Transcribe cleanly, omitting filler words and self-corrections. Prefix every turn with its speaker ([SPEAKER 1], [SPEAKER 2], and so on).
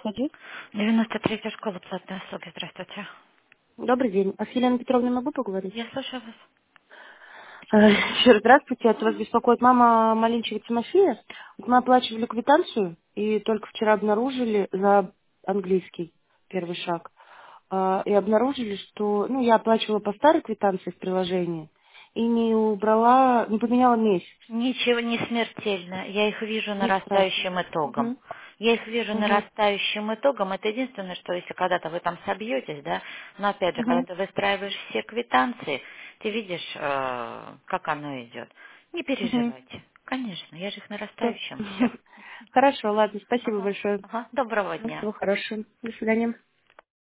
[SPEAKER 1] один.
[SPEAKER 2] 93-я школа платной услуги. Здравствуйте.
[SPEAKER 1] Добрый день. А с Еленой Петровной могу поговорить?
[SPEAKER 2] Я слушаю вас.
[SPEAKER 1] Еще раз здравствуйте. Это вас беспокоит мама Малинчева Тимофея. Вот мы оплачивали квитанцию и только вчера обнаружили за английский первый шаг. И обнаружили, что я оплачивала по старой квитанции в приложении и не убрала, не поменяла месяц.
[SPEAKER 2] Ничего не смертельно. Я их вижу
[SPEAKER 1] Не страшно.
[SPEAKER 2] нарастающим итогом.
[SPEAKER 1] Угу.
[SPEAKER 2] Я их вижу
[SPEAKER 1] Угу.
[SPEAKER 2] нарастающим итогом. Это единственное, что если когда-то вы там собьетесь, да, но опять же, когда
[SPEAKER 1] Угу.
[SPEAKER 2] ты выстраиваешь все квитанции, ты видишь, как оно идет. Не
[SPEAKER 1] Угу.
[SPEAKER 2] переживайте. Конечно, я же их
[SPEAKER 1] Всё.
[SPEAKER 2] нарастающим. Все.
[SPEAKER 1] Хорошо, ладно. Спасибо
[SPEAKER 2] Ага.
[SPEAKER 1] большое.
[SPEAKER 2] Ага. Доброго дня.
[SPEAKER 1] Всего хорошего. До свидания.